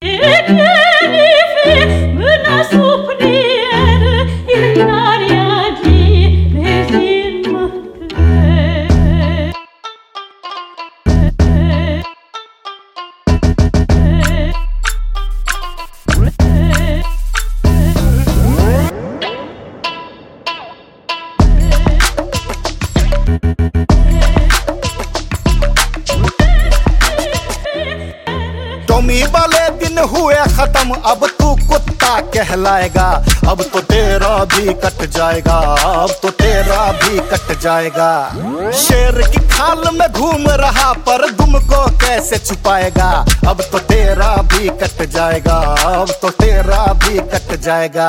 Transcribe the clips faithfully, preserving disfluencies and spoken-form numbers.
E tieni ferma soffrire in aria di mesimate. टोमी वाले दिन हुए खत्म, अब तू कुत्ता कहलाएगा। अब तो तेरा भी कट जाएगा, अब तो तेरा भी कट जाएगा। शेर की खाल में घूम रहा पर दुम को कैसे छुपाएगा। अब तो तेरा भी कट जाएगा, अब तो तेरा भी कट जाएगा।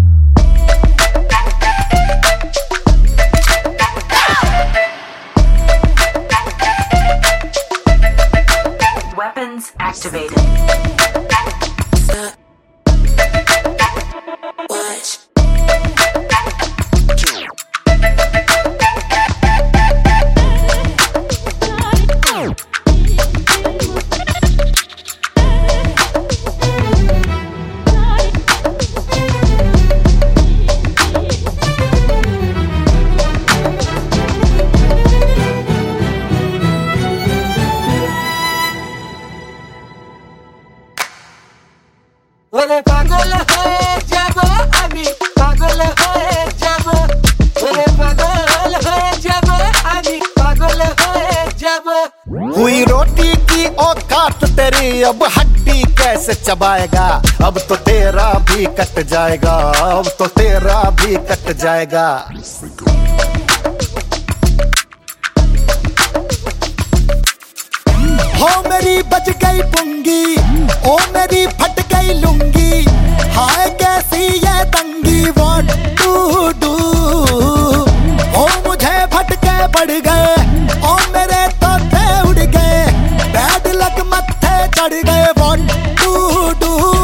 Weapons activated. Watch. ওরে পাগল হয়ে যাব আমি, পাগল হয়ে যাব। ওরে পাগল হয়ে যাব আমি, পাগল হয়ে যাব। हुई रोटी की औकात तेरी, अब हड्डी कैसे चबाएगा। अब तो तेरा भी कट जाएगा, अब तो तेरा भी कट जाएगा। हो मेरी बज गई पुंगी, ओ मेरी फट गई लुंगी। हाय कैसी ये तंगी, व्हाट टू डू। ओ मुझे फटके पड़ गए, ओ मेरे तोते उड़ गए। बैड लक मत्थे चढ़ गए, व्हाट टू डू।